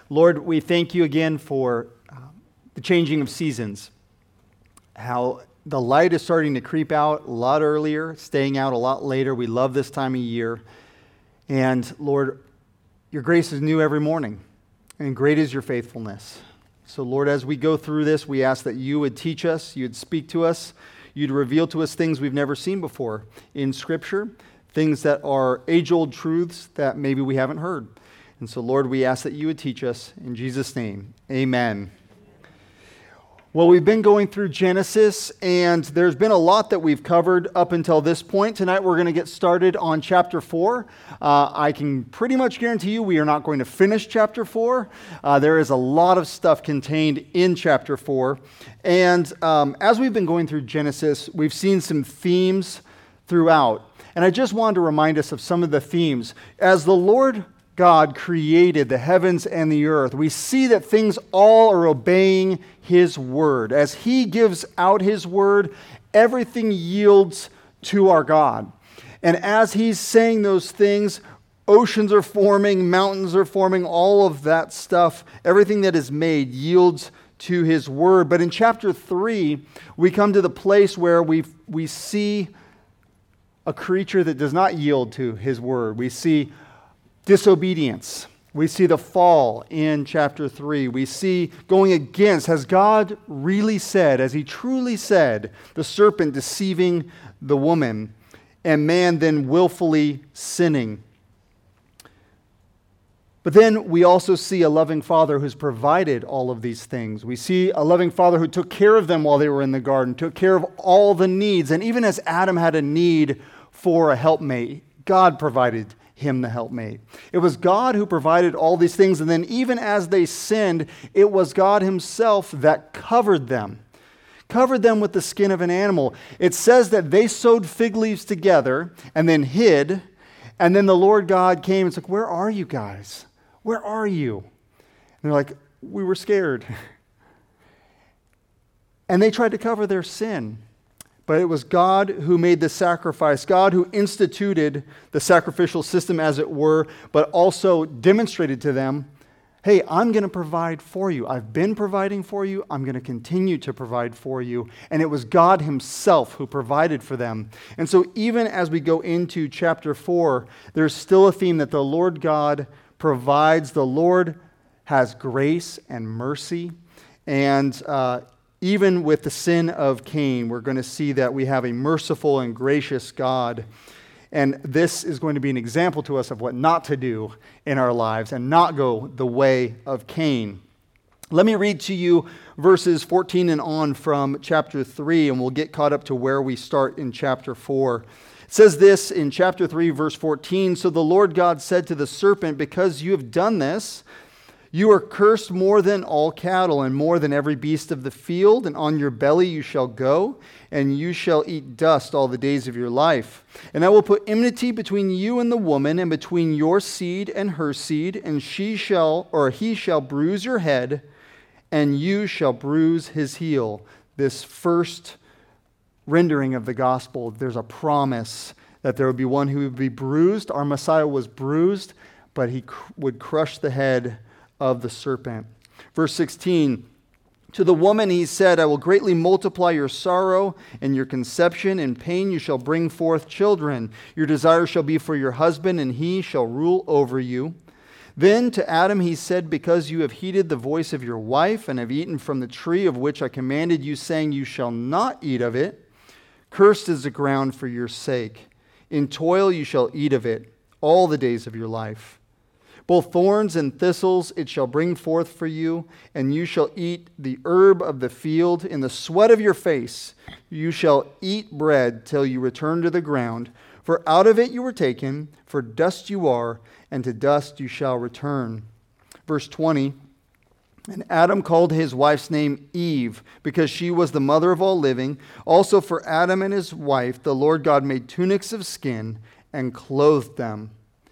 Lord, we thank you again for the changing of seasons, how the light is starting to creep out a lot earlier, staying out a lot later. We love this time of year. And Lord, your grace is new every morning, and great is your faithfulness. So Lord, as we go through this, we ask that you would teach us, you'd speak to us, you'd reveal to us things we've never seen before in Scripture, things that are age-old truths that maybe we haven't heard. And so, Lord, we ask that you would teach us. In Jesus' name, amen. Well, we've been going through Genesis, and there's been a lot that we've covered up until this point. Tonight, we're going to get started on chapter 4. I can pretty much guarantee you we are not going to finish chapter 4. There is a lot of stuff contained in chapter 4. And as we've been going through Genesis, we've seen some themes throughout. And I just wanted to remind us of some of the themes. As the Lord God created the heavens and the earth, we see that things all are obeying His word. As He gives out His word, everything yields to our God. And as He's saying those things, oceans are forming, mountains are forming, all of that stuff, everything that is made yields to His word. But in chapter 3, we come to the place where we see a creature that does not yield to His word. We see disobedience. We see the fall in chapter 3. We see going against, has God really said, as He truly said, the serpent deceiving the woman, and man then willfully sinning. But then we also see a loving Father who's provided all of these things. We see a loving Father who took care of them while they were in the garden, took care of all the needs. And even as Adam had a need for a helpmate, God provided him the helpmate. It was God who provided all these things, and then even as they sinned, it was God Himself that covered them with the skin of an animal. It says that they sewed fig leaves together and then hid, and then the Lord God came and said, "Where are you guys? Where are you?" And they're like, "We were scared." And they tried to cover their sin. But it was God who made the sacrifice, God who instituted the sacrificial system, as it were, but also demonstrated to them, hey, I'm going to provide for you. I've been providing for you. I'm going to continue to provide for you. And it was God Himself who provided for them. And so even as we go into chapter 4, there's still a theme that the Lord God provides. The Lord has grace and mercy. And even with the sin of Cain, we're going to see that we have a merciful and gracious God. And this is going to be an example to us of what not to do in our lives and not go the way of Cain. Let me read to you verses 14 and on from chapter 3, and we'll get caught up to where we start in chapter 4. It says this in chapter 3, verse 14, "So the Lord God said to the serpent, because you have done this, you are cursed more than all cattle and more than every beast of the field, and on your belly you shall go, and you shall eat dust all the days of your life. And I will put enmity between you and the woman, and between your seed and her seed, and he shall bruise your head, and you shall bruise his heel." This first rendering of the gospel, there's a promise that there would be one who would be bruised. Our Messiah was bruised, but He would crush the head of the serpent. Verse 16, "To the woman He said, I will greatly multiply your sorrow and your conception. In pain you shall bring forth children. Your desire shall be for your husband, and he shall rule over you. Then to Adam He said, because you have heeded the voice of your wife, and have eaten from the tree of which I commanded you, saying, you shall not eat of it. Cursed is the ground for your sake. In toil you shall eat of it all the days of your life. Both thorns and thistles it shall bring forth for you, and you shall eat the herb of the field. In the sweat of your face you shall eat bread till you return to the ground. For out of it you were taken, for dust you are, and to dust you shall return." Verse 20, "And Adam called his wife's name Eve, because she was the mother of all living. Also for Adam and his wife the Lord God made tunics of skin and clothed them.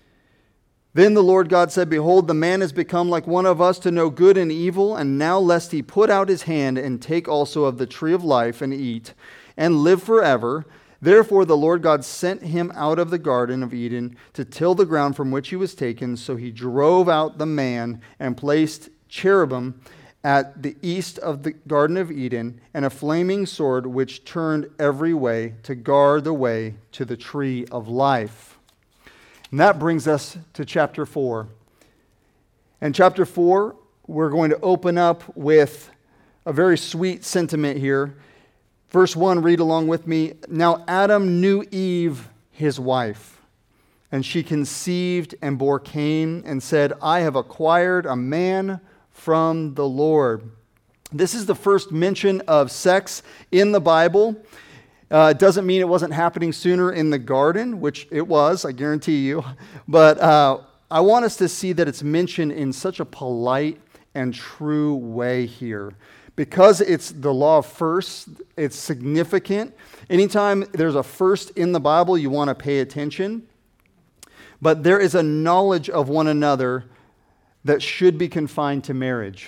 Then the Lord God said, behold, the man has become like one of us to know good and evil, and now lest he put out his hand and take also of the tree of life and eat and live forever. Therefore the Lord God sent him out of the Garden of Eden to till the ground from which he was taken. So he drove out the man and placed cherubim at the east of the Garden of Eden and a flaming sword which turned every way to guard the way to the tree of life. And that brings us to chapter 4. And chapter 4, we're going to open up with a very sweet sentiment here. Verse 1, read along with me. Now Adam knew Eve, his wife, and she conceived and bore Cain and said, I have acquired a man from the Lord. This is the first mention of sex in the Bible. It doesn't mean it wasn't happening sooner in the garden, which it was, I guarantee you. But I want us to see that it's mentioned in such a polite and true way here. Because it's the law of first, it's significant. Anytime there's a first in the Bible, you want to pay attention. But there is a knowledge of one another that should be confined to marriage.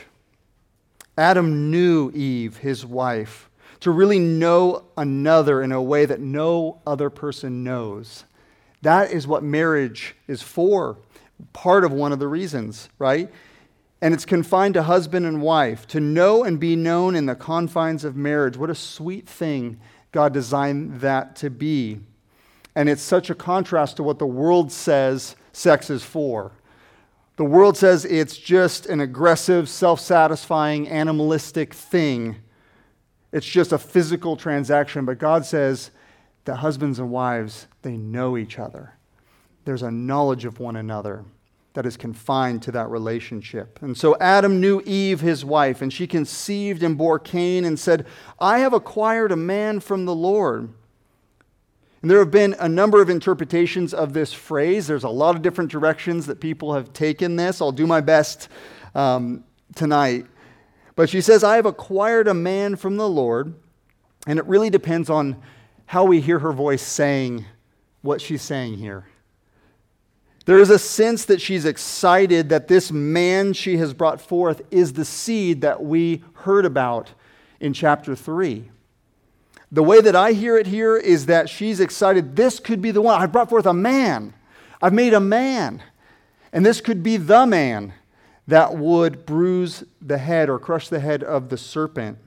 Adam knew Eve, his wife, to really know another in a way that no other person knows. That is what marriage is for. Part of one of the reasons, right? And it's confined to husband and wife, to know and be known in the confines of marriage. What a sweet thing God designed that to be. And it's such a contrast to what the world says sex is for. The world says it's just an aggressive, self-satisfying, animalistic thing. It's just a physical transaction. But God says that husbands and wives, they know each other. There's a knowledge of one another that is confined to that relationship. And so Adam knew Eve, his wife, and she conceived and bore Cain and said, I have acquired a man from the Lord. And there have been a number of interpretations of this phrase. There's a lot of different directions that people have taken this. I'll do my best tonight. But she says, I have acquired a man from the Lord. And it really depends on how we hear her voice saying what she's saying here. There is a sense that she's excited that this man she has brought forth is the seed that we heard about in chapter 3. The way that I hear it here is that she's excited. This could be the one. I've brought forth a man. I've made a man. And this could be the man that would bruise the head or crush the head of the serpent.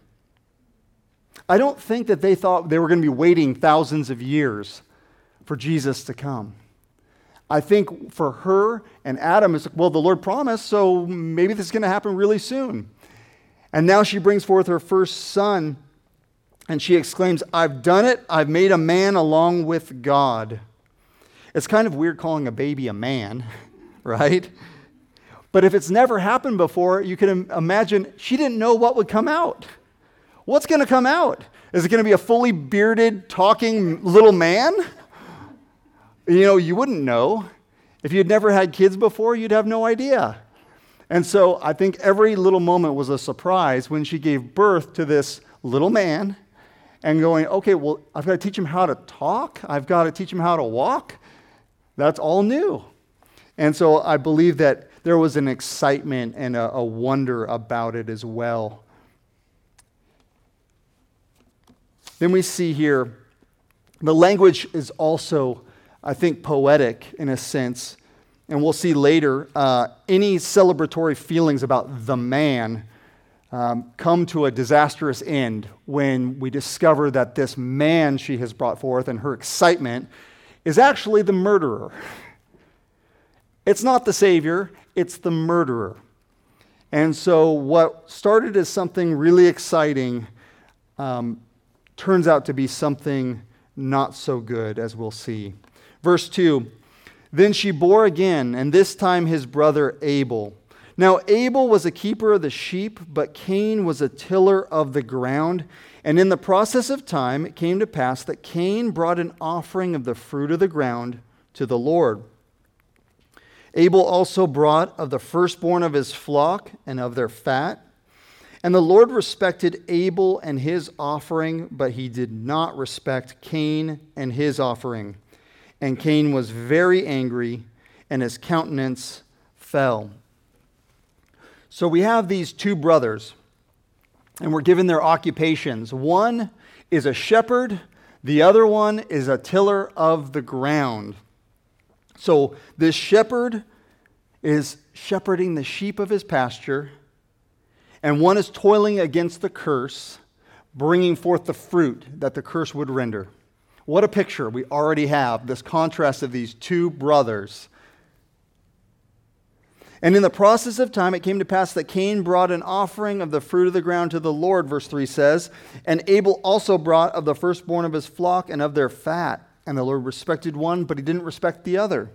I don't think that they thought they were going to be waiting thousands of years for Jesus to come. I think for her and Adam, it's like, well, the Lord promised, so maybe this is going to happen really soon. And now she brings forth her first son, and she exclaims, I've done it. I've made a man along with God. It's kind of weird calling a baby a man, right? But if it's never happened before, you can imagine she didn't know what would come out. What's going to come out? Is it going to be a fully bearded, talking little man? You know, you wouldn't know. If you'd never had kids before, you'd have no idea. And so I think every little moment was a surprise when she gave birth to this little man and going, okay, well, I've got to teach him how to talk. I've got to teach him how to walk. That's all new. And so I believe that there was an excitement and a wonder about it as well. Then we see here, the language is also, I think, poetic in a sense. And we'll see later, any celebratory feelings about the man come to a disastrous end when we discover that this man she has brought forth and her excitement is actually the murderer. It's not the Savior, it's the murderer. And so what started as something really exciting turns out to be something not so good, as we'll see. Verse 2, then she bore again, and this time his brother Abel. Now Abel was a keeper of the sheep, but Cain was a tiller of the ground. And in the process of time, it came to pass that Cain brought an offering of the fruit of the ground to the Lord. Abel also brought of the firstborn of his flock and of their fat. And the Lord respected Abel and his offering, but he did not respect Cain and his offering. And Cain was very angry, and his countenance fell. So we have these two brothers, and we're given their occupations. One is a shepherd, The other one is a tiller of the ground. So this shepherd is shepherding the sheep of his pasture, and one is toiling against the curse, bringing forth the fruit that the curse would render. What a picture we already have, this contrast of these two brothers. And in the process of time, it came to pass that Cain brought an offering of the fruit of the ground to the Lord, verse 3 says, and Abel also brought of the firstborn of his flock and of their fat. And the Lord respected one, but he didn't respect the other.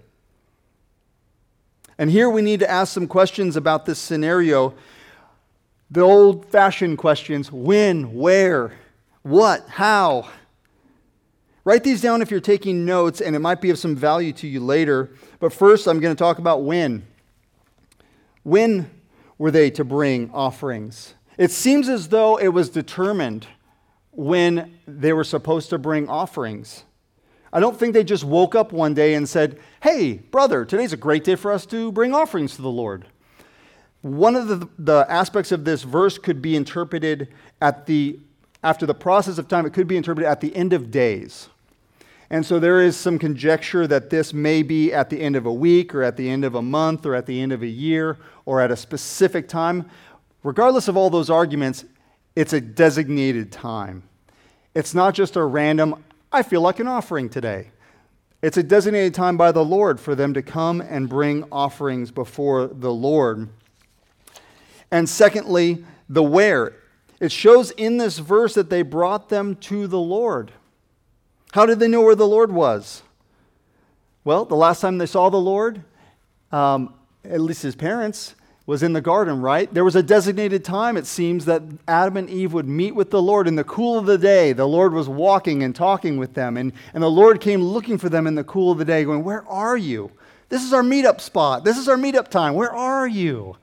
And here we need to ask some questions about this scenario. The old-fashioned questions: when, where, what, how. Write these down if you're taking notes, and it might be of some value to you later. But first, I'm going to talk about when. When were they to bring offerings? It seems as though it was determined when they were supposed to bring offerings. I don't think they just woke up one day and said, "Hey, brother, today's a great day for us to bring offerings to the Lord." One of the aspects of this verse could be interpreted after the process of time, it could be interpreted at the end of days. And so there is some conjecture that this may be at the end of a week, or at the end of a month, or at the end of a year, or at a specific time. Regardless of all those arguments, it's a designated time. It's not just a random, "I feel like an offering today." It's a designated time by the Lord for them to come and bring offerings before the Lord. And secondly, the where. It shows in this verse that they brought them to the Lord. How did they know where the Lord was? Well, the last time they saw the Lord, at least his parents, was in the garden, right? There was a designated time, it seems, that Adam and Eve would meet with the Lord in the cool of the day. The Lord was walking and talking with them, and the Lord came looking for them in the cool of the day, going, "Where are you? This is our meetup spot. This is our meetup time. Where are you?"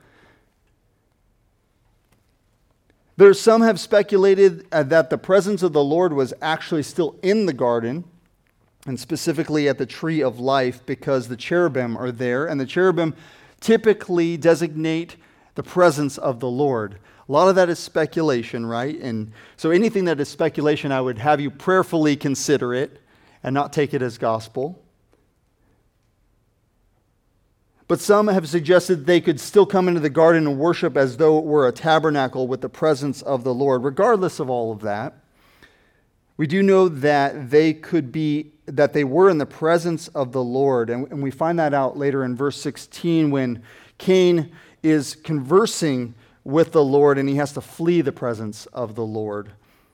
Some have speculated that the presence of the Lord was actually still in the garden, and specifically at the tree of life, because the cherubim are there, and the cherubim typically designate the presence of the Lord. A lot of that is speculation, right? And so anything that is speculation, I would have you prayerfully consider it and not take it as gospel. But some have suggested they could still come into the garden and worship as though it were a tabernacle with the presence of the Lord. Regardless of all of that, we do know that they were in the presence of the Lord. And we find that out later in verse 16 when Cain is conversing with the Lord and he has to flee the presence of the Lord.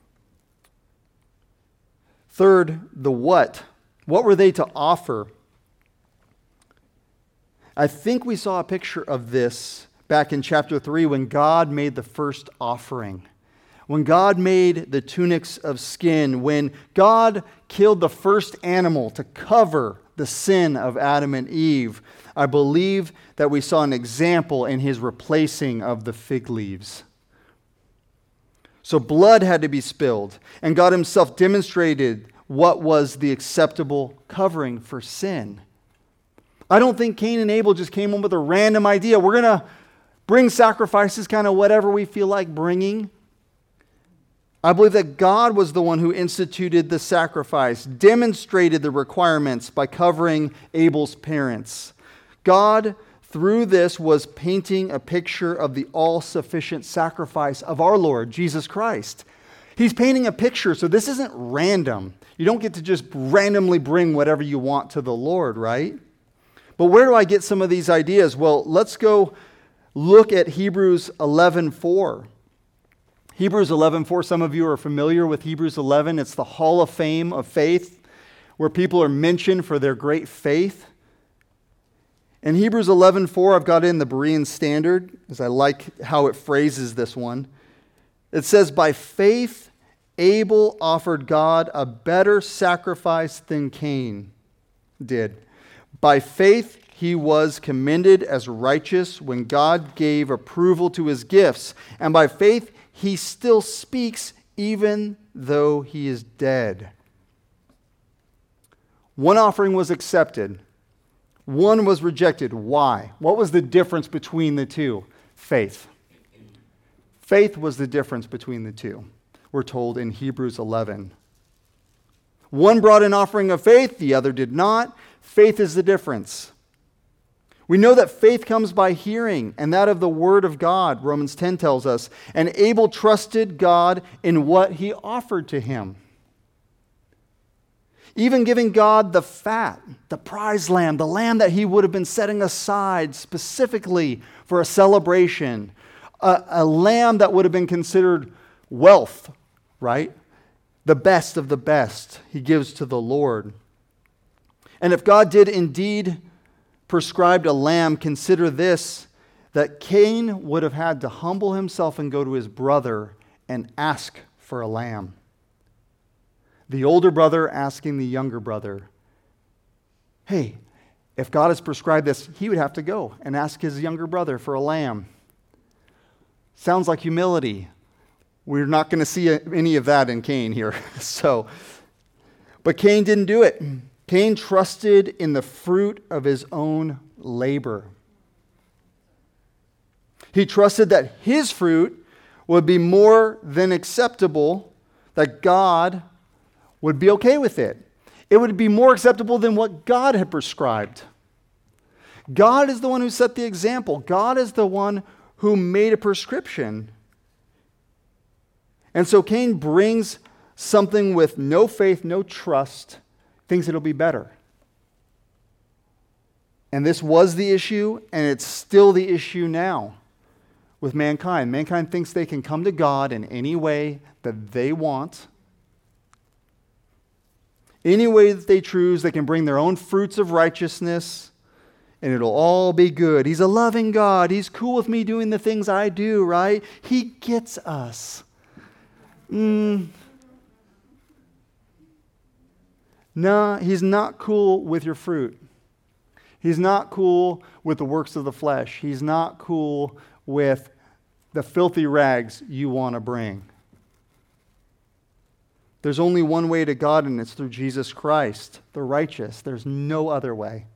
Third, the what. What were they to offer? I think we saw a picture of this back in chapter 3 when God made the first offering. When God made the tunics of skin, when God killed the first animal to cover the sin of Adam and Eve, I believe that we saw an example in his replacing of the fig leaves. So blood had to be spilled, and God himself demonstrated what was the acceptable covering for sin. I don't think Cain and Abel just came up with a random idea. We're going to bring sacrifices, kind of whatever we feel like bringing. I believe that God was the one who instituted the sacrifice, demonstrated the requirements by covering Abel's parents. God, through this, was painting a picture of the all-sufficient sacrifice of our Lord, Jesus Christ. He's painting a picture, so this isn't random. You don't get to just randomly bring whatever you want to the Lord, right? But where do I get some of these ideas? Well, let's go look at Hebrews 11:4. Hebrews 11:4, some of you are familiar with Hebrews 11. It's the Hall of Fame of faith, where people are mentioned for their great faith. In Hebrews 11:4, I've got in the Berean Standard, because I like how it phrases this one. It says, "By faith, Abel offered God a better sacrifice than Cain did. By faith, he was commended as righteous when God gave approval to his gifts. And by faith, he still speaks even though he is dead." One offering was accepted. One was rejected. Why? What was the difference between the two? Faith. Faith was the difference between the two, we're told in Hebrews 11. One brought an offering of faith, the other did not. Faith is the difference. We know that faith comes by hearing, and that of the Word of God, Romans 10 tells us. And Abel trusted God in what he offered to him. Even giving God the fat, the prize lamb, the lamb that he would have been setting aside specifically for a celebration, a lamb that would have been considered wealth, right? The best of the best he gives to the Lord. And if God did indeed prescribe a lamb, consider this, that Cain would have had to humble himself and go to his brother and ask for a lamb. The older brother asking the younger brother, hey, if God has prescribed this, he would have to go and ask his younger brother for a lamb. Sounds like humility. We're not going to see any of that in Cain here. But Cain didn't do it. Cain trusted in the fruit of his own labor. He trusted that his fruit would be more than acceptable, that God would be okay with it. It would be more acceptable than what God had prescribed. God is the one who set the example. God is the one who made a prescription. And so Cain brings something with no faith, no trust, thinks it'll be better. And this was the issue, and it's still the issue now with mankind. Mankind thinks they can come to God in any way that they want. Any way that they choose, they can bring their own fruits of righteousness, and it'll all be good. He's a loving God. He's cool with me doing the things I do, right? He gets us. No, he's not cool with your fruit. He's not cool with the works of the flesh. He's not cool with the filthy rags you want to bring. There's only one way to God, and it's through Jesus Christ, the righteous. There's no other way.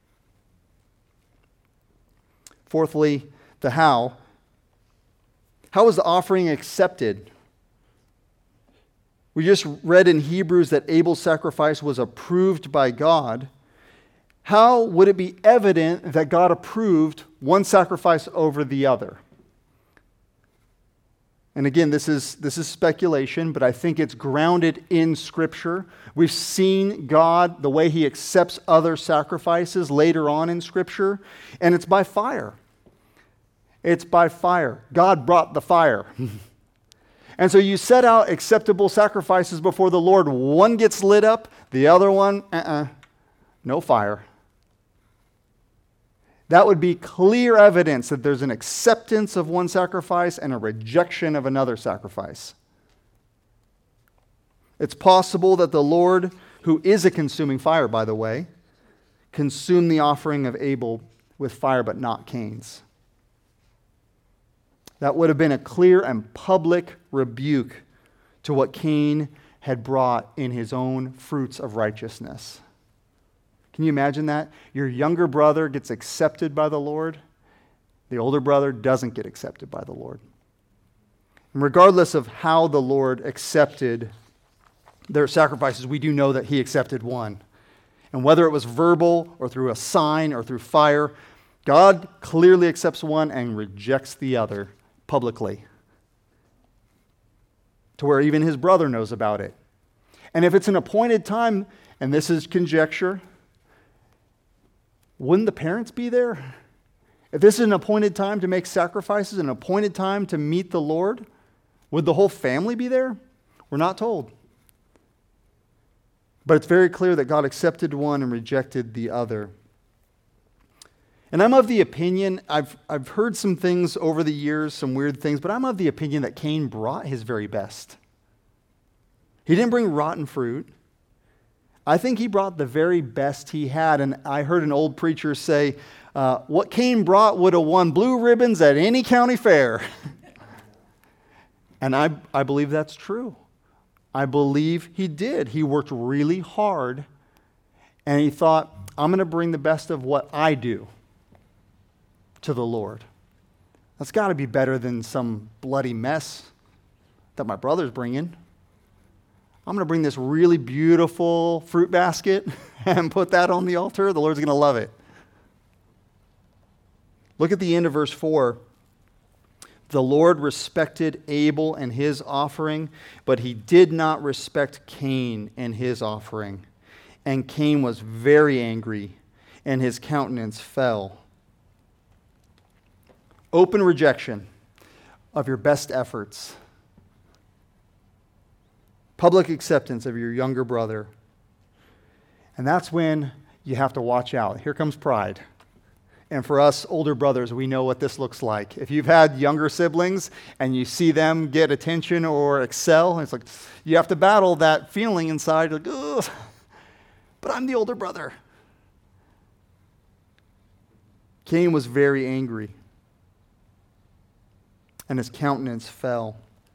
Fourthly, the how. How is the offering accepted? We just read in Hebrews that Abel's sacrifice was approved by God. How would it be evident that God approved one sacrifice over the other? And again, this is speculation, but I think it's grounded in Scripture. We've seen God, the way He accepts other sacrifices later on in Scripture, and it's by fire. It's by fire. God brought the fire. And so you set out acceptable sacrifices before the Lord. One gets lit up, the other one, no fire. That would be clear evidence that there's an acceptance of one sacrifice and a rejection of another sacrifice. It's possible that the Lord, who is a consuming fire, by the way, consumed the offering of Abel with fire, but not Cain's. That would have been a clear and public rebuke to what Cain had brought in his own fruits of righteousness. Can you imagine that? Your younger brother gets accepted by the Lord. The older brother doesn't get accepted by the Lord. And regardless of how the Lord accepted their sacrifices, we do know that He accepted one. And whether it was verbal or through a sign or through fire, God clearly accepts one and rejects the other publicly, to where even his brother knows about it. And if it's an appointed time, and this is conjecture, wouldn't the parents be there? If this is an appointed time to make sacrifices, an appointed time to meet the Lord, would the whole family be there? We're not told. But it's very clear that God accepted one and rejected the other. And I'm of the opinion, I've heard some things over the years, some weird things, but I'm of the opinion that Cain brought his very best. He didn't bring rotten fruit. I think he brought the very best he had. And I heard an old preacher say, what Cain brought would have won blue ribbons at any county fair. And I believe that's true. I believe he did. He worked really hard, and he thought, I'm going to bring the best of what I do to the Lord. That's got to be better than some bloody mess that my brother's bringing. I'm going to bring this really beautiful fruit basket and put that on the altar. The Lord's going to love it. Look at the end of verse 4. The Lord respected Abel and his offering, but he did not respect Cain and his offering. And Cain was very angry, and his countenance fell. Open rejection of your best efforts. Public acceptance of your younger brother. And that's when you have to watch out. Here comes pride. And for us older brothers, we know what this looks like. If you've had younger siblings and you see them get attention or excel, it's like you have to battle that feeling inside, like, ugh, but I'm the older brother. Cain was very angry, and his countenance fell.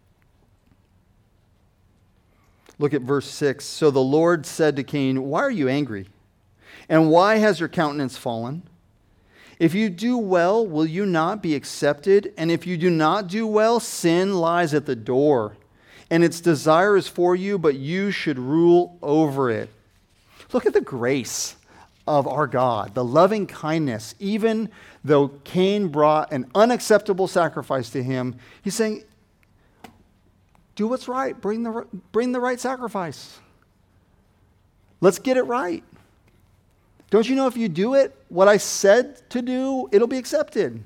Look at verse 6. So the Lord said to Cain, why are you angry? And why has your countenance fallen? If you do well, will you not be accepted? And if you do not do well, sin lies at the door, and its desire is for you, but you should rule over it. Look at the grace of our God, the loving kindness. Even though Cain brought an unacceptable sacrifice to him, he's saying, do what's right. Bring the right sacrifice. Let's get it right. Don't you know if you do it, what I said to do, it'll be accepted.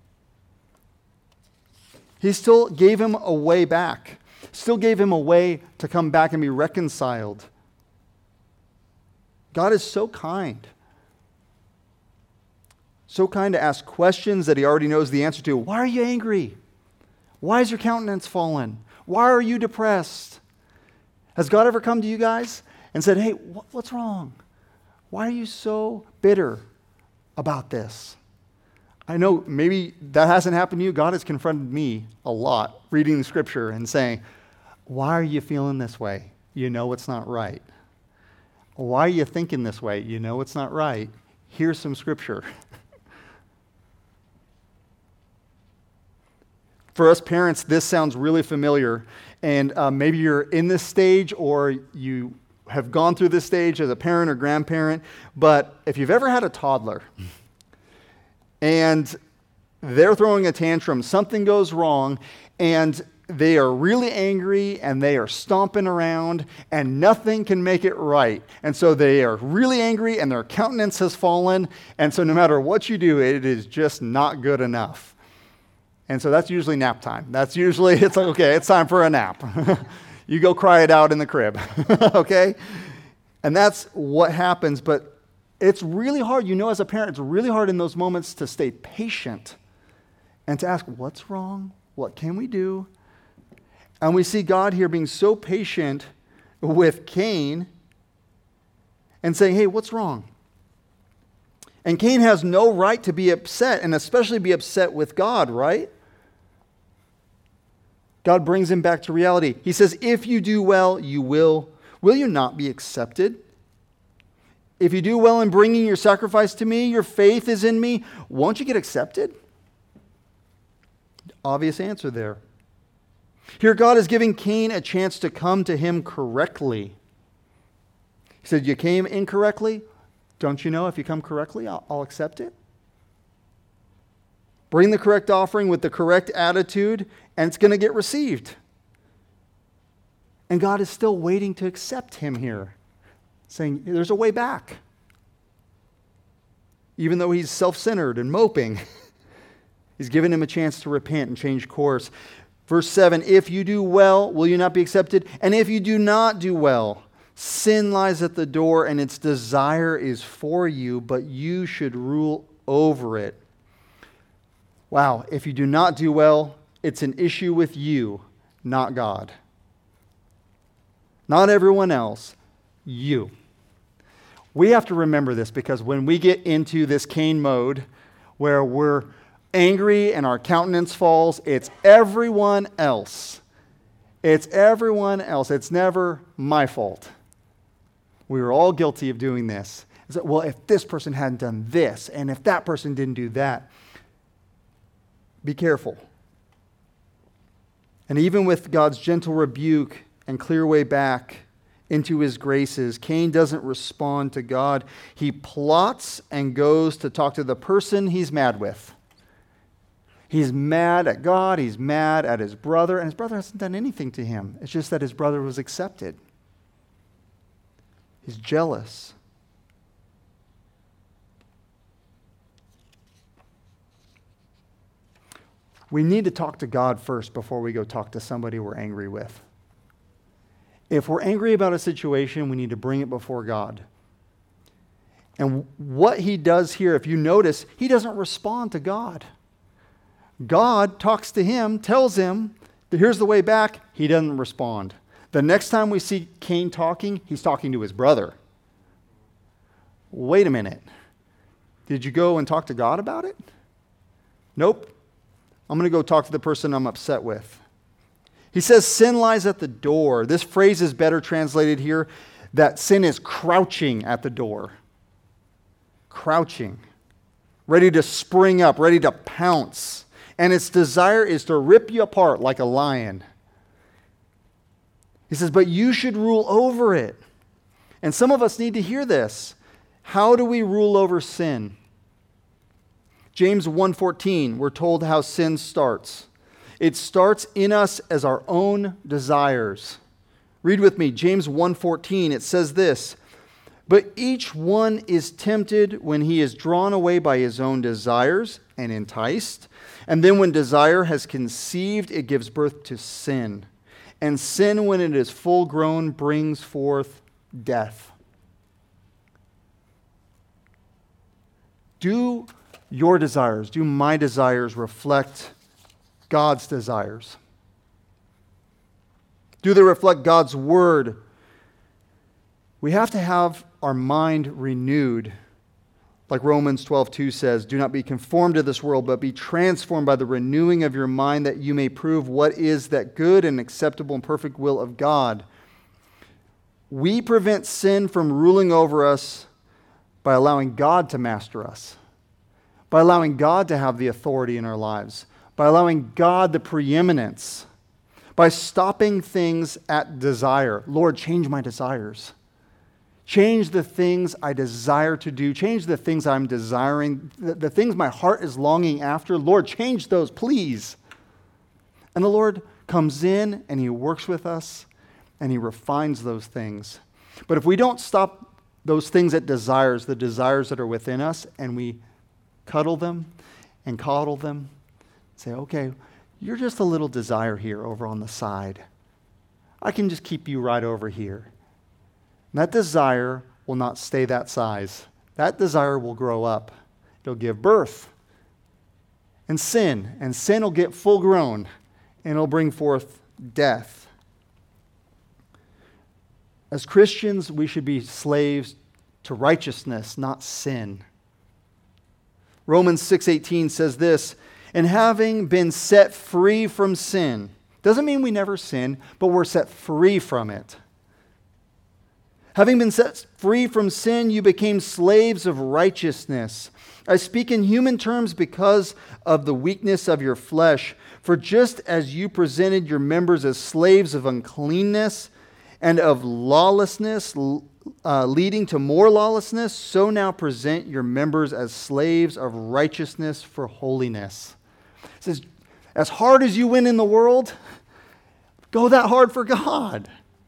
He still gave him a way back. Still gave him a way to come back and be reconciled. God is so kind. So kind to ask questions that he already knows the answer to. Why are you angry? Why is your countenance fallen? Why are you depressed? Has God ever come to you guys and said, hey, what's wrong? Why are you so bitter about this? I know maybe that hasn't happened to you. God has confronted me a lot reading the scripture and saying, why are you feeling this way? You know it's not right. Why are you thinking this way? You know it's not right. Here's some scripture. For us parents, this sounds really familiar. And maybe you're in this stage or you have gone through this stage as a parent or grandparent. But if you've ever had a toddler and they're throwing a tantrum, something goes wrong, and they are really angry and they are stomping around and nothing can make it right. And so they are really angry and their countenance has fallen. And so no matter what you do, it is just not good enough. And so that's usually nap time. That's usually, it's like, okay, it's time for a nap. You go cry it out in the crib, okay? And that's what happens, but it's really hard. You know, as a parent, it's really hard in those moments to stay patient and to ask, what's wrong? What can we do? And we see God here being so patient with Cain and saying, hey, what's wrong? And Cain has no right to be upset, and especially be upset with God, right? God brings him back to reality. He says, if you do well, you will. Will you not be accepted? If you do well in bringing your sacrifice to me, your faith is in me, won't you get accepted? Obvious answer there. Here, God is giving Cain a chance to come to him correctly. He said, you came incorrectly? Don't you know if you come correctly, I'll accept it? Bring the correct offering with the correct attitude, and it's going to get received. And God is still waiting to accept him here, saying, there's a way back. Even though he's self-centered and moping, he's given him a chance to repent and change course. Verse 7, if you do well, will you not be accepted? And if you do not do well, sin lies at the door, and its desire is for you, but you should rule over it. Wow, if you do not do well, it's an issue with you, not God. Not everyone else, you. We have to remember this, because when we get into this Cain mode where we're angry and our countenance falls, it's everyone else. It's everyone else. It's never my fault. We were all guilty of doing this. It's like, well, if this person hadn't done this, and if that person didn't do that, be careful. And even with God's gentle rebuke and clear way back into his graces. Cain doesn't respond to God. He plots and goes to talk to the person he's mad with. He's mad at God. He's mad at his brother. And his brother hasn't done anything to him. It's just that his brother was accepted. He's jealous. We need to talk to God first before we go talk to somebody we're angry with. If we're angry about a situation, we need to bring it before God. And what he does here, if you notice, he doesn't respond to God. God talks to him, tells him, here's the way back. He doesn't respond. The next time we see Cain talking, he's talking to his brother. Wait a minute. Did you go and talk to God about it? Nope. I'm going to go talk to the person I'm upset with. He says sin lies at the door. This phrase is better translated here, that sin is crouching at the door. Crouching. Ready to spring up, ready to pounce. And its desire is to rip you apart like a lion. He says, but you should rule over it. And some of us need to hear this. How do we rule over sin? James 1:14, we're told how sin starts. It starts in us as our own desires. Read with me, James 1:14, it says this, but each one is tempted when he is drawn away by his own desires and enticed. And then when desire has conceived, it gives birth to sin. And sin, when it is full grown, brings forth death. Do your desires, do my desires reflect God's desires? Do they reflect God's word? We have to have our mind renewed. Like Romans 12:2 says, do not be conformed to this world, but be transformed by the renewing of your mind, that you may prove what is that good and acceptable and perfect will of God. We prevent sin from ruling over us by allowing God to master us, by allowing God to have the authority in our lives, by allowing God the preeminence, by stopping things at desire. Lord, change my desires. Change the things I desire to do. Change the things I'm desiring, the things my heart is longing after. Lord, change those, please. And the Lord comes in and he works with us and he refines those things. But if we don't stop those things at desires, the desires that are within us, and we cuddle them and coddle them, say, okay, you're just a little desire here over on the side. I can just keep you right over here. And that desire will not stay that size. That desire will grow up. It'll give birth. And sin will get full grown, and it'll bring forth death. As Christians, we should be slaves to righteousness, not sin. Romans 6:18 says this, and having been set free from sin, doesn't mean we never sin, but we're set free from it. Having been set free from sin, you became slaves of righteousness. I speak in human terms because of the weakness of your flesh. For just as you presented your members as slaves of uncleanness and of lawlessness, leading to more lawlessness, so now present your members as slaves of righteousness for holiness. It says, as hard as you win in the world, go that hard for God.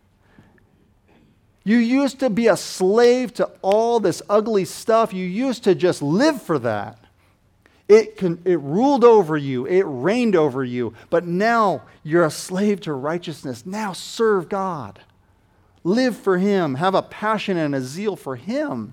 You used to be a slave to all this ugly stuff. You used to just live for that. It ruled over you. It reigned over you. But now you're a slave to righteousness. Now serve God. Live for Him. Have a passion and a zeal for Him.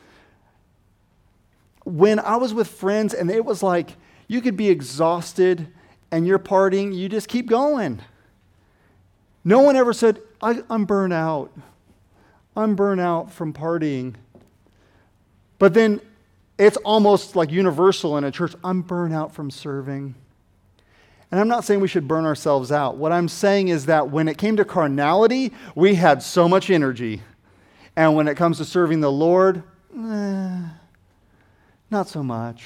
When I was with friends and it was like you could be exhausted and you're partying, you just keep going. No one ever said, I'm burnt out. I'm burnt out from partying. But then it's almost like universal in a church. I'm burnt out from serving. And I'm not saying we should burn ourselves out. What I'm saying is that when it came to carnality, we had so much energy. And when it comes to serving the Lord, not so much.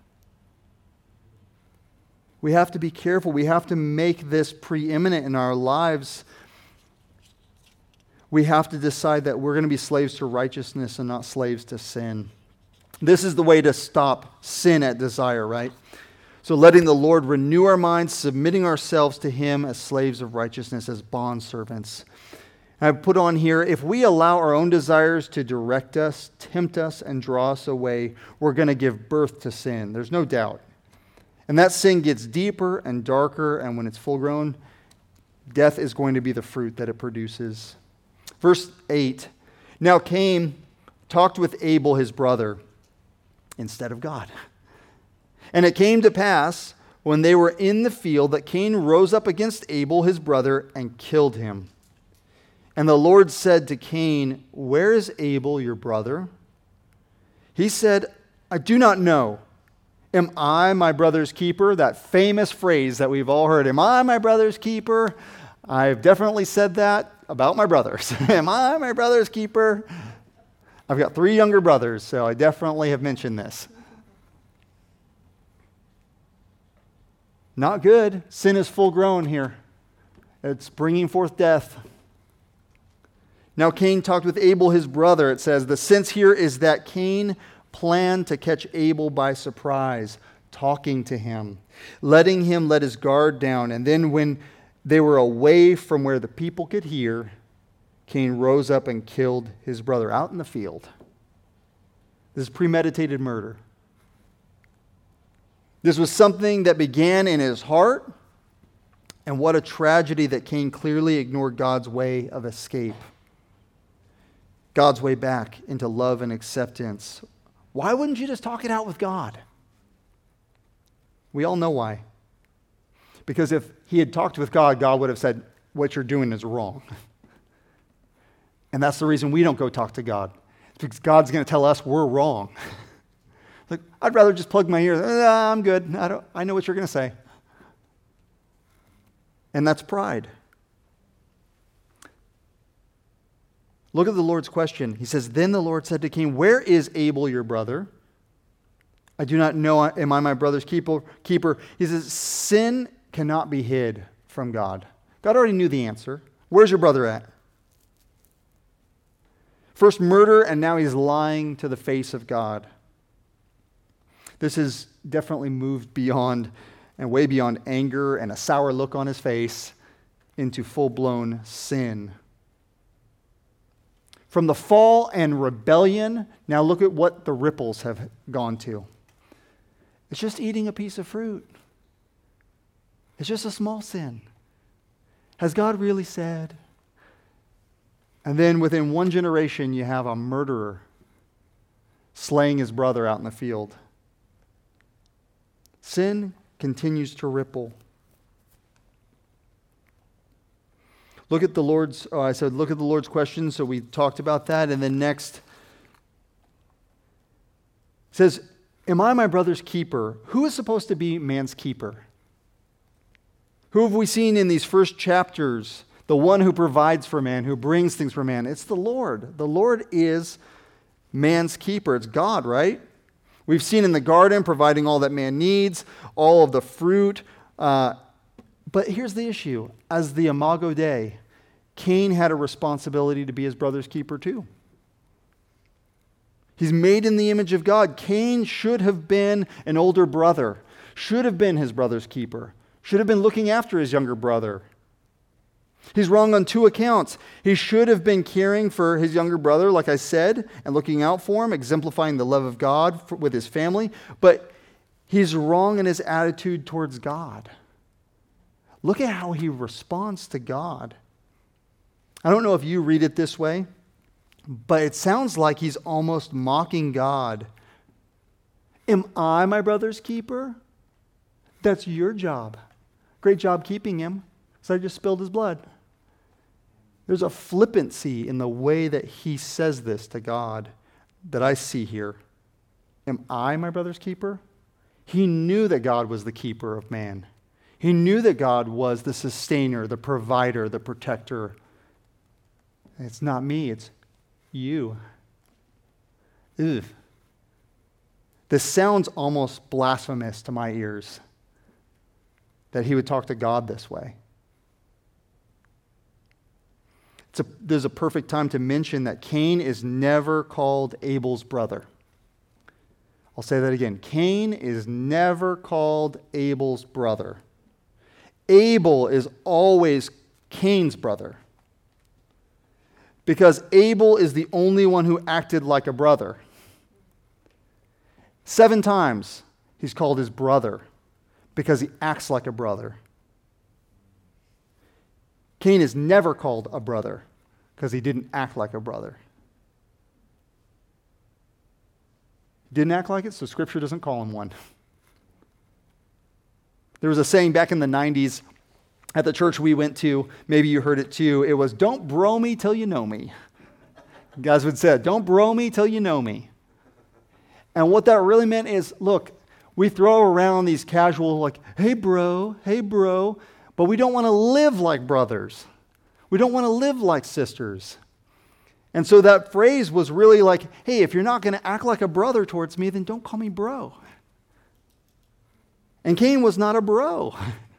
We have to be careful. We have to make this preeminent in our lives. we have to decide that we're going to be slaves to righteousness and not slaves to sin. This is the way to stop sin at desire, right? So letting the Lord renew our minds, submitting ourselves to Him as slaves of righteousness, as bondservants. I've put on here, if we allow our own desires to direct us, tempt us, and draw us away, we're going to give birth to sin. There's no doubt. And that sin gets deeper and darker, and when it's full grown, death is going to be the fruit that it produces. Verse 8, now Cain talked with Abel his brother instead of God. And it came to pass, when they were in the field, that Cain rose up against Abel his brother and killed him. And the Lord said to Cain, where is Abel your brother? He said, I do not know. Am I my brother's keeper? That famous phrase that we've all heard. Am I my brother's keeper? I've definitely said that about my brothers. Am I my brother's keeper? I've got 3 younger brothers, so I definitely have mentioned this. Not good. Sin is full grown here. It's bringing forth death. Now Cain talked with Abel his brother. It says, the sense here is that Cain planned to catch Abel by surprise, talking to him, letting him let his guard down. And then when they were away from where the people could hear, Cain rose up and killed his brother out in the field. This is premeditated murder. This was something that began in his heart, and what a tragedy that Cain clearly ignored God's way of escape. God's way back into love and acceptance. Why wouldn't you just talk it out with God? We all know why. Because if he had talked with God, God would have said, what you're doing is wrong. And that's the reason we don't go talk to God. It's because God's going to tell us we're wrong. Like, I'd rather just plug my ears. I'm good. I know what you're going to say. And that's pride. Look at the Lord's question. He says, then the Lord said to Cain, where is Abel your brother? I do not know. Am I my brother's keeper? He says, sin cannot be hid from God. God already knew the answer. Where's your brother at? First murder, and now he's lying to the face of God. This has definitely moved beyond and way beyond anger and a sour look on his face into full-blown sin. From the fall and rebellion, now look at what the ripples have gone to. It's just eating a piece of fruit. It's just a small sin. Has God really said? And then within one generation, you have a murderer slaying his brother out in the field. Sin continues to ripple. Look at the Lord's, look at the Lord's question, so we talked about that. And then next, it says, am I my brother's keeper? Who is supposed to be man's keeper? Who have we seen in these first chapters? The one who provides for man, who brings things for man. It's the Lord. The Lord is man's keeper. It's God, right? We've seen in the garden providing all that man needs, all of the fruit. But here's the issue. As the Imago Dei, Cain had a responsibility to be his brother's keeper too. He's made in the image of God. Cain should have been an older brother, should have been his brother's keeper, should have been looking after his younger brother. He's wrong on 2 accounts. He should have been caring for his younger brother, like I said, and looking out for him, exemplifying the love of God with his family. But he's wrong in his attitude towards God. Look at how he responds to God. I don't know if you read it this way, but it sounds like he's almost mocking God. Am I my brother's keeper? That's your job. Great job keeping him. So I just spilled his blood. There's a flippancy in the way that he says this to God that I see here. Am I my brother's keeper? He knew that God was the keeper of man. He knew that God was the sustainer, the provider, the protector. It's not me, it's you. Ugh. This sounds almost blasphemous to my ears, that he would talk to God this way. there's a perfect time to mention that Cain is never called Abel's brother. I'll say that again. Cain is never called Abel's brother. Abel is always Cain's brother, because Abel is the only one who acted like a brother. 7 times he's called his brother because he acts like a brother. Cain is never called a brother because he didn't act like a brother. Didn't act like it, so Scripture doesn't call him one. There was a saying back in the 90s at the church we went to, maybe you heard it too, it was, "Don't bro me till you know me." Guys would say, "Don't bro me till you know me." And what that really meant is, look, we throw around these casual, like, hey bro, but we don't want to live like brothers. We don't want to live like sisters. And so that phrase was really like, hey, if you're not going to act like a brother towards me, then don't call me bro. And Cain was not a bro.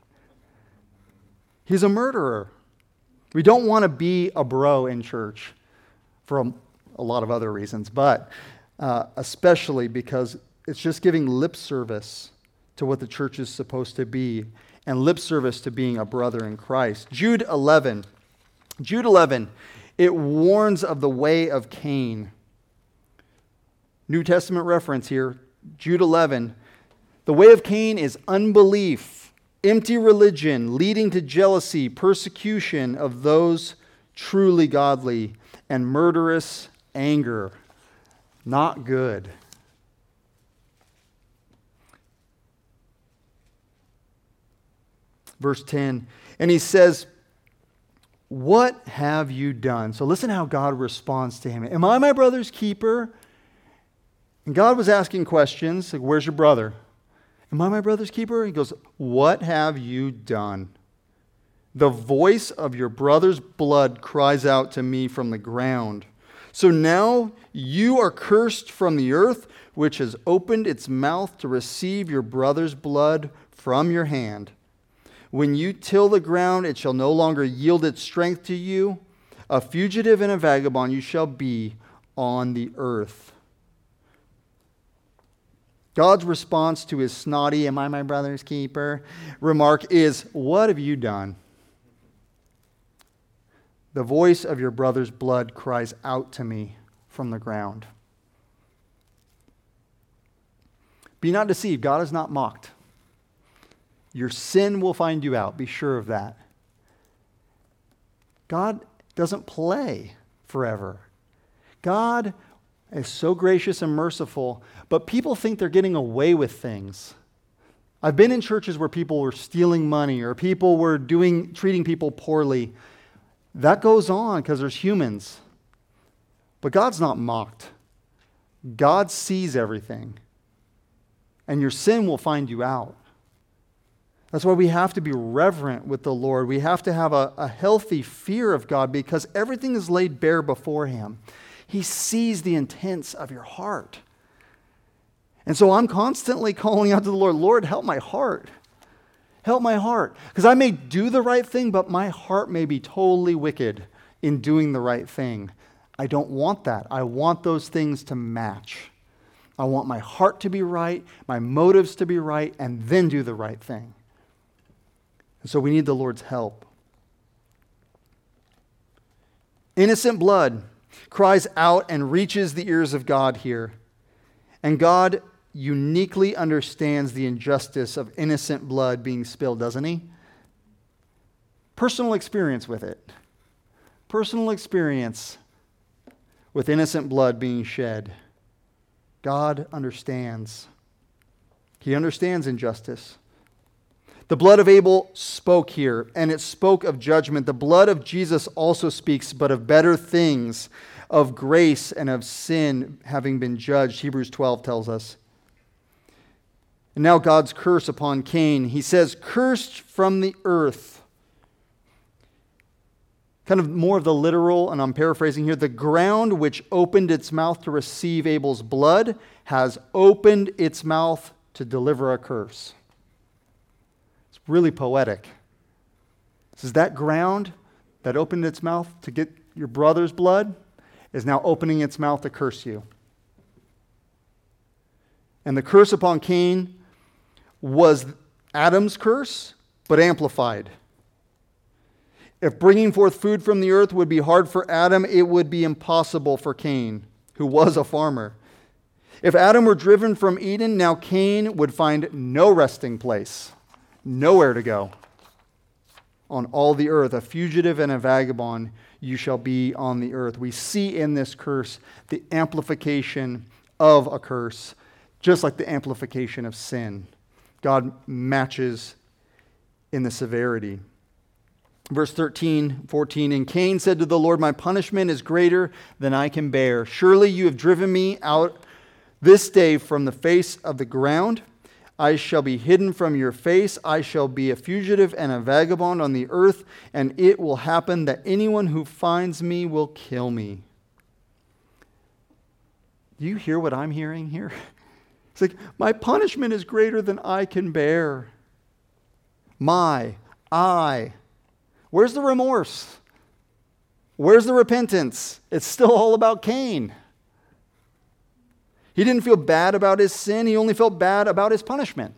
He's a murderer. We don't want to be a bro in church for a lot of other reasons, but especially because it's just giving lip service to what the church is supposed to be and lip service to being a brother in Christ. Jude 11, it warns of the way of Cain. New Testament reference here, Jude 11. The way of Cain is unbelief, empty religion, leading to jealousy, persecution of those truly godly, and murderous anger. Not good. Verse 10, and he says, "What have you done?" So listen how God responds to him. Am I my brother's keeper? And God was asking questions, like, where's your brother? Am I my brother's keeper? He goes, what have you done? The voice of your brother's blood cries out to me from the ground. So now you are cursed from the earth, which has opened its mouth to receive your brother's blood from your hand. When you till the ground, it shall no longer yield its strength to you. A fugitive and a vagabond you shall be on the earth. God's response to his snotty, "Am I my brother's keeper?" remark is, what have you done? The voice of your brother's blood cries out to me from the ground. Be not deceived. God is not mocked. Your sin will find you out. Be sure of that. God doesn't play forever. God is so gracious and merciful, but people think they're getting away with things. I've been in churches where people were stealing money or people were treating people poorly. That goes on because there's humans. But God's not mocked. God sees everything. And your sin will find you out. That's why we have to be reverent with the Lord. We have to have a healthy fear of God because everything is laid bare before him. He sees the intents of your heart. And so I'm constantly calling out to the Lord, Lord, help my heart. Help my heart. Because I may do the right thing, but my heart may be totally wicked in doing the right thing. I don't want that. I want those things to match. I want my heart to be right, my motives to be right, and then do the right thing. And so we need the Lord's help. Innocent blood cries out and reaches the ears of God here. And God uniquely understands the injustice of innocent blood being spilled, doesn't he? Personal experience with it. Personal experience with innocent blood being shed. God understands. He understands injustice. The blood of Abel spoke here, and it spoke of judgment. The blood of Jesus also speaks, but of better things, of grace and of sin having been judged, Hebrews 12 tells us. And now God's curse upon Cain. He says, cursed from the earth. Kind of more of the literal, and I'm paraphrasing here, the ground which opened its mouth to receive Abel's blood has opened its mouth to deliver a curse. It's really poetic. This is that ground that opened its mouth to get your brother's blood is now opening its mouth to curse you. And the curse upon Cain was Adam's curse, but amplified. If bringing forth food from the earth would be hard for Adam, it would be impossible for Cain, who was a farmer. If Adam were driven from Eden, now Cain would find no resting place, nowhere to go. On all the earth, a fugitive and a vagabond, you shall be on the earth. We see in this curse the amplification of a curse, just like the amplification of sin. God matches in the severity. Verse 14, and Cain said to the Lord, my punishment is greater than I can bear. Surely you have driven me out this day from the face of the ground. I shall be hidden from your face. I shall be a fugitive and a vagabond on the earth, and it will happen that anyone who finds me will kill me. Do you hear what I'm hearing here? It's like, my punishment is greater than I can bear. I. Where's the remorse? Where's the repentance? It's still all about Cain. He didn't feel bad about his sin. He only felt bad about his punishment.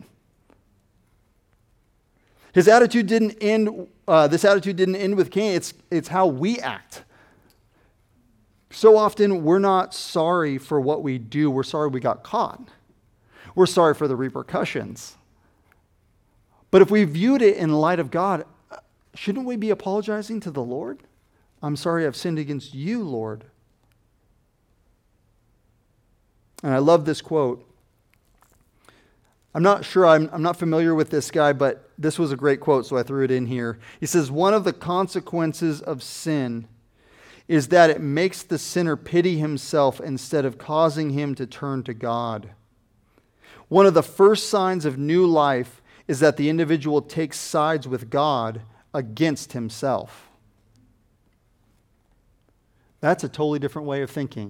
His attitude didn't end. This attitude didn't end with Cain. It's how we act. So often we're not sorry for what we do. We're sorry we got caught. We're sorry for the repercussions. But if we viewed it in light of God, shouldn't we be apologizing to the Lord? I'm sorry I've sinned against you, Lord. And I love this quote. I'm not sure, I'm not familiar with this guy, but this was a great quote, so I threw it in here. He says, one of the consequences of sin is that it makes the sinner pity himself instead of causing him to turn to God. One of the first signs of new life is that the individual takes sides with God against himself. That's a totally different way of thinking.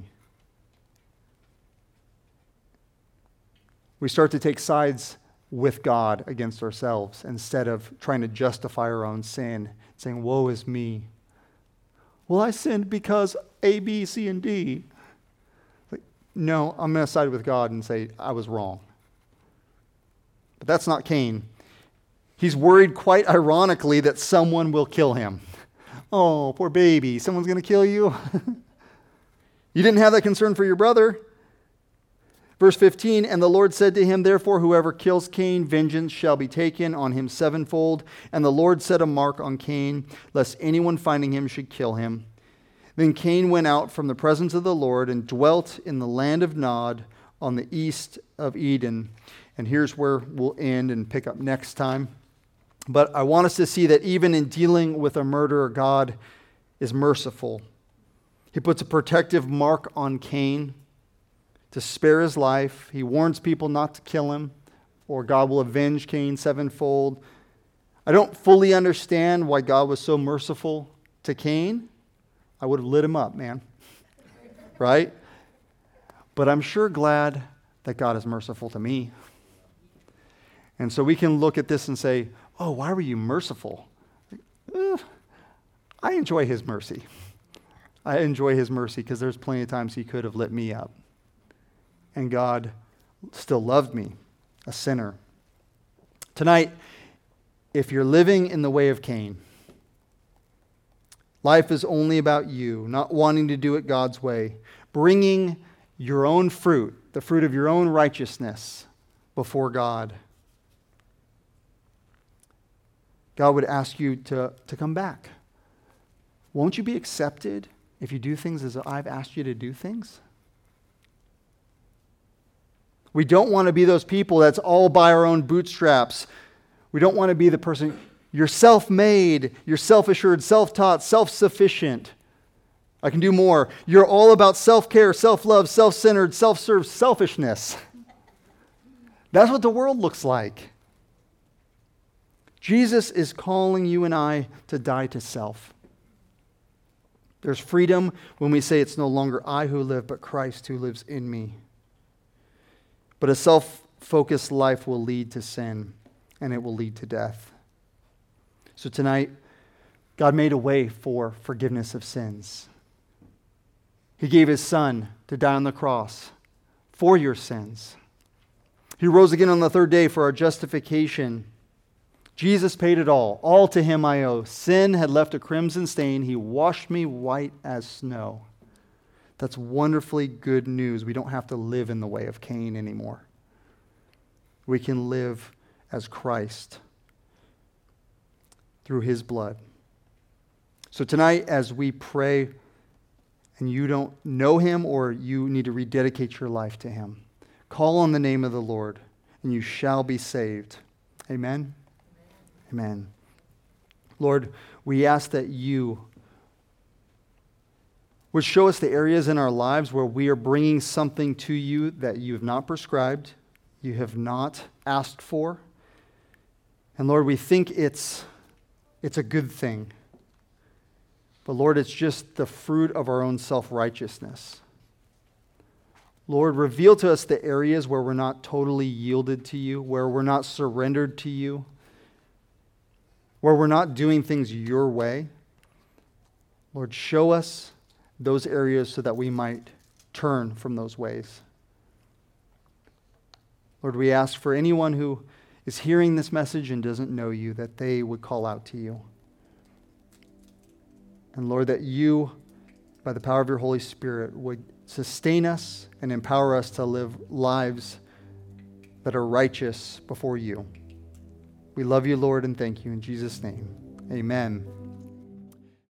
We start to take sides with God against ourselves instead of trying to justify our own sin, saying, woe is me. Well, I sinned because A, B, C, and D. Like, no, I'm going to side with God and say, I was wrong. But that's not Cain. He's worried quite ironically that someone will kill him. Oh, poor baby, someone's going to kill you? You didn't have that concern for your brother. Verse 15, and the Lord said to him, therefore, whoever kills Cain, vengeance shall be taken on him sevenfold. And the Lord set a mark on Cain, lest anyone finding him should kill him. Then Cain went out from the presence of the Lord and dwelt in the land of Nod on the east of Eden. And here's where we'll end and pick up next time. But I want us to see that even in dealing with a murderer, God is merciful. He puts a protective mark on Cain to spare his life. He warns people not to kill him, or God will avenge Cain sevenfold. I don't fully understand why God was so merciful to Cain. I would have lit him up, man. Right? But I'm sure glad that God is merciful to me. And so we can look at this and say, oh, why were you merciful? I enjoy his mercy. I enjoy his mercy because there's plenty of times he could have lit me up. And God still loved me, a sinner. Tonight, if you're living in the way of Cain, life is only about you, not wanting to do it God's way, bringing your own fruit, the fruit of your own righteousness, before God. God would ask you to come back. Won't you be accepted if you do things as I've asked you to do things? We don't want to be those people that's all by our own bootstraps. We don't want to be the person, you're self-made, you're self-assured, self-taught, self-sufficient. I can do more. You're all about self-care, self-love, self-centered, self-served selfishness. That's what the world looks like. Jesus is calling you and I to die to self. There's freedom when we say it's no longer I who live, but Christ who lives in me. But a self-focused life will lead to sin, and it will lead to death. So tonight, God made a way for forgiveness of sins. He gave his son to die on the cross for your sins. He rose again on the third day for our justification. Jesus paid it all. All to him I owe. Sin had left a crimson stain. He washed me white as snow. That's wonderfully good news. We don't have to live in the way of Cain anymore. We can live as Christ through his blood. So tonight, as we pray, and you don't know him or you need to rededicate your life to him, call on the name of the Lord, and you shall be saved. Amen? Amen. Lord, we ask that you would show us the areas in our lives where we are bringing something to you that you have not prescribed, you have not asked for. And Lord, we think it's a good thing. But Lord, it's just the fruit of our own self-righteousness. Lord, reveal to us the areas where we're not totally yielded to you, where we're not surrendered to you, where we're not doing things your way. Lord, show us those areas so that we might turn from those ways. Lord, we ask for anyone who is hearing this message and doesn't know you, that they would call out to you. And Lord, that you, by the power of your Holy Spirit, would sustain us and empower us to live lives that are righteous before you. We love you, Lord, and thank you in Jesus' name. Amen.